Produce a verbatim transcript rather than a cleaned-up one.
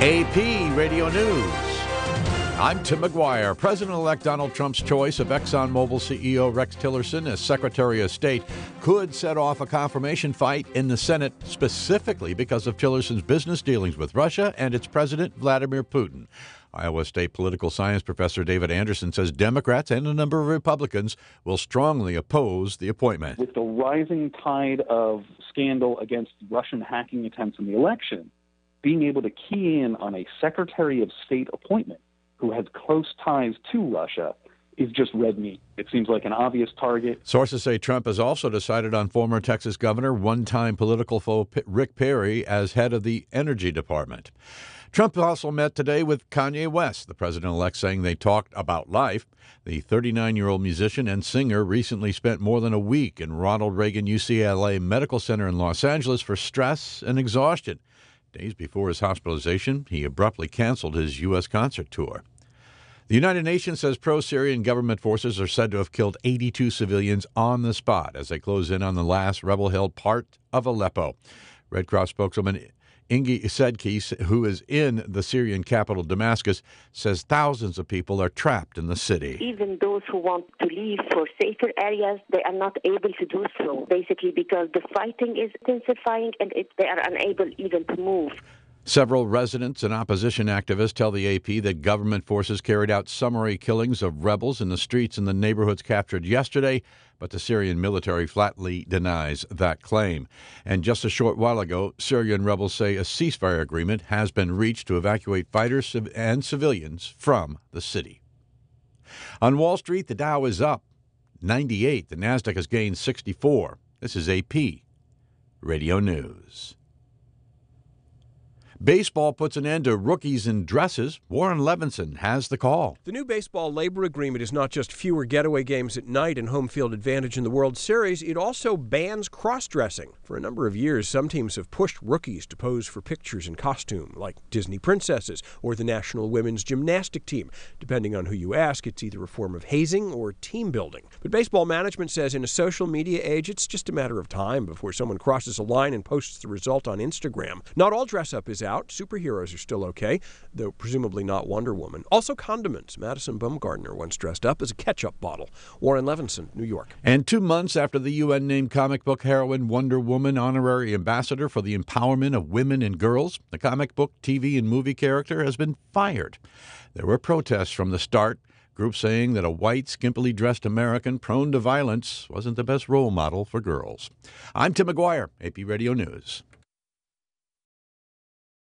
A P Radio News. I'm Tim McGuire. President-elect Donald Trump's choice of ExxonMobil C E O Rex Tillerson as Secretary of State could set off a confirmation fight in the Senate, specifically because of Tillerson's business dealings with Russia and its president, Vladimir Putin. Iowa State political science professor David Anderson says Democrats and a number of Republicans will strongly oppose the appointment. With the rising tide of scandal against Russian hacking attempts in the election, being able to key in on a Secretary of State appointment who has close ties to Russia is just red meat. It seems like an obvious target. Sources say Trump has also decided on former Texas governor, one-time political foe Rick Perry, as head of the Energy Department. Trump also met today with Kanye West, the president-elect, saying they talked about life. The thirty-nine-year-old musician and singer recently spent more than a week in Ronald Reagan U C L A Medical Center in Los Angeles for stress and exhaustion. Days before his hospitalization, he abruptly canceled his U S concert tour. The United Nations says pro-Syrian government forces are said to have killed eighty-two civilians on the spot as they close in on the last rebel-held part of Aleppo. Red Cross spokeswoman Ingi Sedkis, who is in the Syrian capital Damascus, says thousands of people are trapped in the city. Even those who want to leave for safer areas, they are not able to do so, basically because the fighting is intensifying and it, they are unable even to move. Several residents and opposition activists tell the A P that government forces carried out summary killings of rebels in the streets in the neighborhoods captured yesterday, but the Syrian military flatly denies that claim. And just a short while ago, Syrian rebels say a ceasefire agreement has been reached to evacuate fighters and civilians from the city. On Wall Street, the Dow is up ninety-eight. The Nasdaq has gained sixty-four. This is A P Radio News. Baseball puts an end to rookies in dresses. Warren Levinson has the call. The new baseball labor agreement is not just fewer getaway games at night and home field advantage in the World Series. It also bans cross-dressing. For a number of years, some teams have pushed rookies to pose for pictures in costume, like Disney princesses or the national women's gymnastic team. Depending on who you ask, it's either a form of hazing or team building. But baseball management says in a social media age, it's just a matter of time before someone crosses a line and posts the result on Instagram. Not all dress-up is out. Superheroes are still okay, though presumably not Wonder Woman. Also condiments. Madison Bumgarner once dressed up as a ketchup bottle. Warren Levinson, New York. And two months after the U N named comic book heroine Wonder Woman honorary ambassador for the empowerment of women and girls, the comic book, T V, and movie character has been fired. There were protests from the start, groups saying that a white, skimpily dressed American prone to violence wasn't the best role model for girls. I'm Tim McGuire, A P Radio News.